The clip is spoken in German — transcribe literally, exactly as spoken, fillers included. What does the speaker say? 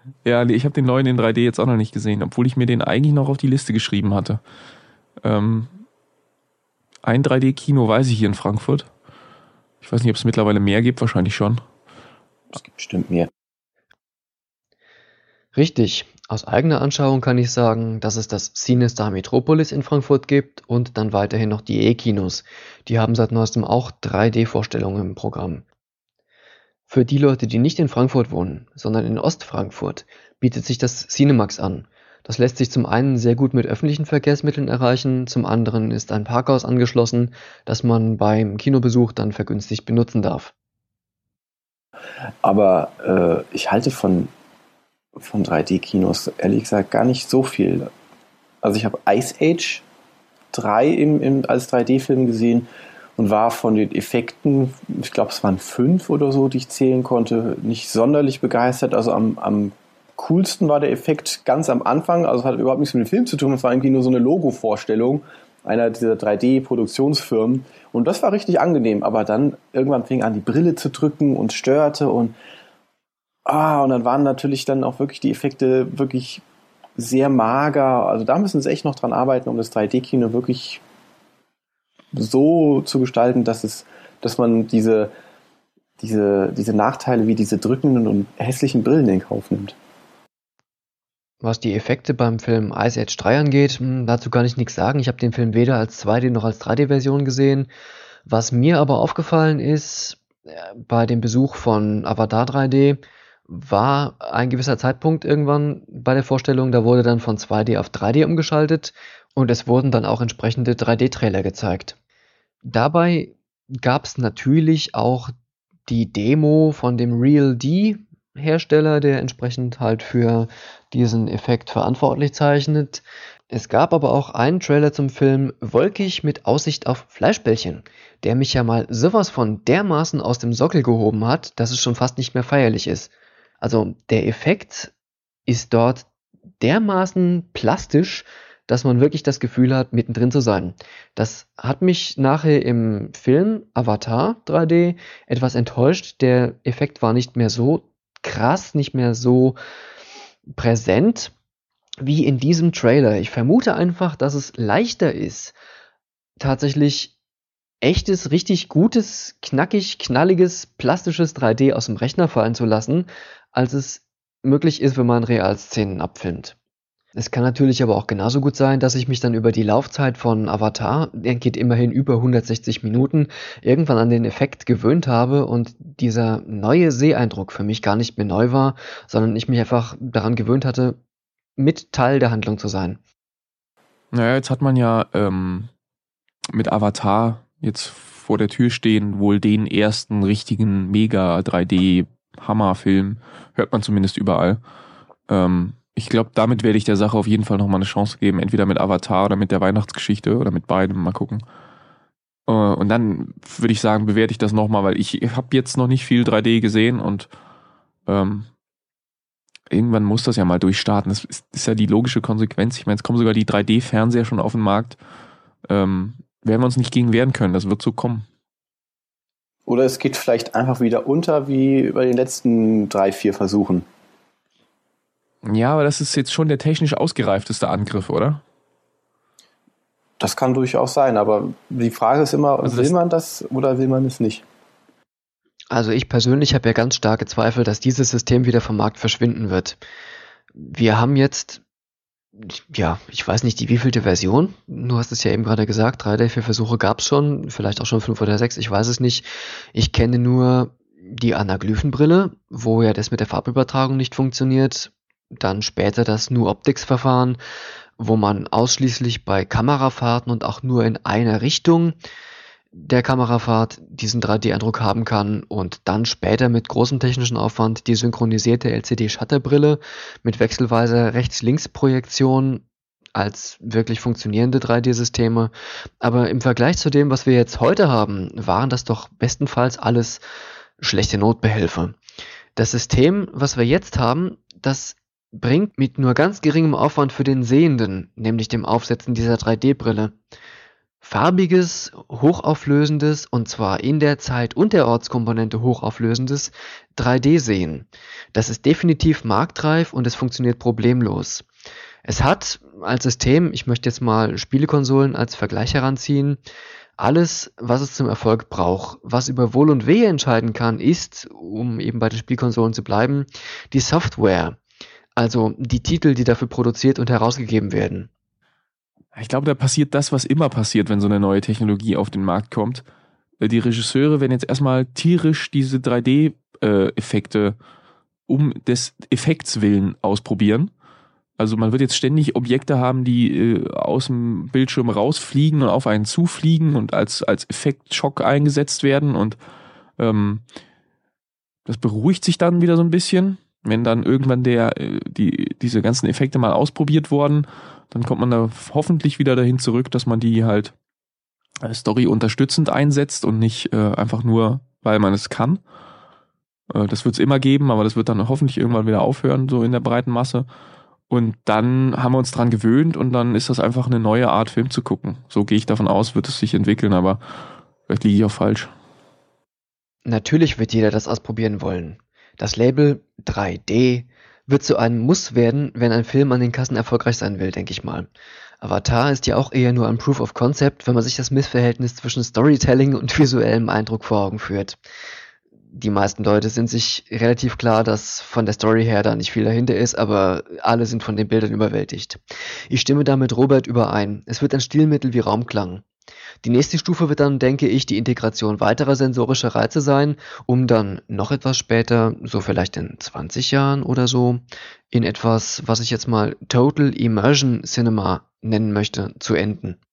Ja, nee, ich habe den neuen in drei D jetzt auch noch nicht gesehen, obwohl ich mir den eigentlich noch auf die Liste geschrieben hatte. Ähm, ein drei D-Kino weiß ich hier in Frankfurt. Ich weiß nicht, ob es mittlerweile mehr gibt, wahrscheinlich schon. Es gibt bestimmt mehr. Richtig. Aus eigener Anschauung kann ich sagen, dass es das CineStar Metropolis in Frankfurt gibt und dann weiterhin noch die E-Kinos. Die haben seit neuestem auch drei D-Vorstellungen im Programm. Für die Leute, die nicht in Frankfurt wohnen, sondern in Ostfrankfurt, bietet sich das Cinemax an. Das lässt sich zum einen sehr gut mit öffentlichen Verkehrsmitteln erreichen, zum anderen ist ein Parkhaus angeschlossen, das man beim Kinobesuch dann vergünstigt benutzen darf. Aber äh, ich halte von, von drei D-Kinos ehrlich gesagt gar nicht so viel. Also ich habe Ice Age drei im, im, als drei D-Film gesehen und war von den Effekten, ich glaube es waren fünf oder so, die ich zählen konnte, nicht sonderlich begeistert. Also am, am coolsten war der Effekt ganz am Anfang, also es hat überhaupt nichts mit dem Film zu tun, es war irgendwie nur so eine Logo-Vorstellung einer dieser drei D-Produktionsfirmen und das war richtig angenehm, aber dann irgendwann fing an, die Brille zu drücken und störte und ah, und dann waren natürlich dann auch wirklich die Effekte wirklich sehr mager, also da müssen sie echt noch dran arbeiten, um das drei D-Kino wirklich so zu gestalten, dass es, dass man diese, diese, diese Nachteile wie diese drückenden und hässlichen Brillen in Kauf nimmt. Was die Effekte beim Film Ice Age drei angeht, dazu kann ich nichts sagen. Ich habe den Film weder als zwei D noch als drei D-Version gesehen. Was mir aber aufgefallen ist, bei dem Besuch von Avatar drei D, war ein gewisser Zeitpunkt irgendwann bei der Vorstellung, da wurde dann von zwei D auf drei D umgeschaltet und es wurden dann auch entsprechende drei D-Trailer gezeigt. Dabei gab es natürlich auch die Demo von dem Real D Hersteller, der entsprechend halt für diesen Effekt verantwortlich zeichnet. Es gab aber auch einen Trailer zum Film Wolkig mit Aussicht auf Fleischbällchen, der mich ja mal sowas von dermaßen aus dem Sockel gehoben hat, dass es schon fast nicht mehr feierlich ist. Also der Effekt ist dort dermaßen plastisch, dass man wirklich das Gefühl hat, mittendrin zu sein. Das hat mich nachher im Film Avatar drei D etwas enttäuscht. Der Effekt war nicht mehr so krass, nicht mehr so präsent wie in diesem Trailer. Ich vermute einfach, dass es leichter ist, tatsächlich echtes, richtig gutes, knackig, knalliges, plastisches drei D aus dem Rechner fallen zu lassen, als es möglich ist, wenn man Realszenen abfilmt. Es kann natürlich aber auch genauso gut sein, dass ich mich dann über die Laufzeit von Avatar, der geht immerhin über hundertsechzig Minuten, irgendwann an den Effekt gewöhnt habe und dieser neue Seheindruck für mich gar nicht mehr neu war, sondern ich mich einfach daran gewöhnt hatte, mit Teil der Handlung zu sein. Naja, jetzt hat man ja ähm, mit Avatar jetzt vor der Tür stehen, wohl den ersten richtigen Mega drei D-Hammerfilm, hört man zumindest überall. Ähm, Ich glaube, damit werde ich der Sache auf jeden Fall nochmal eine Chance geben. Entweder mit Avatar oder mit der Weihnachtsgeschichte oder mit beidem. Mal gucken. Und dann würde ich sagen, bewerte ich das nochmal, weil ich habe jetzt noch nicht viel drei D gesehen und ähm, irgendwann muss das ja mal durchstarten. Das ist, ist ja die logische Konsequenz. Ich meine, es kommen sogar die drei D-Fernseher schon auf den Markt. Ähm, werden wir uns nicht gegen wehren können. Das wird so kommen. Oder es geht vielleicht einfach wieder unter wie bei den letzten drei, vier Versuchen. Ja, aber das ist jetzt schon der technisch ausgereifteste Angriff, oder? Das kann durchaus sein, aber die Frage ist immer, also will man das oder will man es nicht? Also ich persönlich habe ja ganz starke Zweifel, dass dieses System wieder vom Markt verschwinden wird. Wir haben jetzt, ja, ich weiß nicht, die wievielte Version? Du hast es ja eben gerade gesagt, drei D vier Versuche gab es schon, vielleicht auch schon fünf oder sechs, ich weiß es nicht. Ich kenne nur die Anaglyphenbrille, wo ja das mit der Farbübertragung nicht funktioniert. Dann später das New Optics-Verfahren, wo man ausschließlich bei Kamerafahrten und auch nur in einer Richtung der Kamerafahrt diesen drei D-Eindruck haben kann und dann später mit großem technischen Aufwand die synchronisierte L C D-Shutterbrille mit wechselweiser Rechts-Links-Projektion als wirklich funktionierende drei D-Systeme. Aber im Vergleich zu dem, was wir jetzt heute haben, waren das doch bestenfalls alles schlechte Notbehelfe. Das System, was wir jetzt haben, das bringt mit nur ganz geringem Aufwand für den Sehenden, nämlich dem Aufsetzen dieser drei D-Brille, farbiges, hochauflösendes und zwar in der Zeit und der Ortskomponente hochauflösendes drei D sehen. Das ist definitiv marktreif und es funktioniert problemlos. Es hat als System, ich möchte jetzt mal Spielekonsolen als Vergleich heranziehen, alles, was es zum Erfolg braucht. Was über Wohl und Wehe entscheiden kann, ist, um eben bei den Spielkonsolen zu bleiben, die Software. Also die Titel, die dafür produziert und herausgegeben werden. Ich glaube, da passiert das, was immer passiert, wenn so eine neue Technologie auf den Markt kommt. Die Regisseure werden jetzt erstmal tierisch diese drei D-Effekte um des Effekts willen ausprobieren. Also man wird jetzt ständig Objekte haben, die äh, aus dem Bildschirm rausfliegen und auf einen zufliegen und als, als Effektschock eingesetzt werden. Und ähm, das beruhigt sich dann wieder so ein bisschen. Wenn dann irgendwann der, äh, die, diese ganzen Effekte mal ausprobiert wurden, dann kommt man da hoffentlich wieder dahin zurück, dass man die halt äh, Story unterstützend einsetzt und nicht äh, einfach nur, weil man es kann. Äh, das wird es immer geben, aber das wird dann hoffentlich irgendwann wieder aufhören, so in der breiten Masse. Und dann haben wir uns dran gewöhnt und dann ist das einfach eine neue Art, Film zu gucken. So gehe ich davon aus, wird es sich entwickeln, aber vielleicht liege ich auch falsch. Natürlich wird jeder das ausprobieren wollen. Das Label drei D wird zu einem Muss werden, wenn ein Film an den Kassen erfolgreich sein will, denke ich mal. Avatar ist ja auch eher nur ein Proof of Concept, wenn man sich das Missverhältnis zwischen Storytelling und visuellem Eindruck vor Augen führt. Die meisten Leute sind sich relativ klar, dass von der Story her da nicht viel dahinter ist, aber alle sind von den Bildern überwältigt. Ich stimme da mit Robert überein. Es wird ein Stilmittel wie Raumklang. Die nächste Stufe wird dann, denke ich, die Integration weiterer sensorischer Reize sein, um dann noch etwas später, so vielleicht in zwanzig Jahren oder so, in etwas, was ich jetzt mal Total Immersion Cinema nennen möchte, zu enden.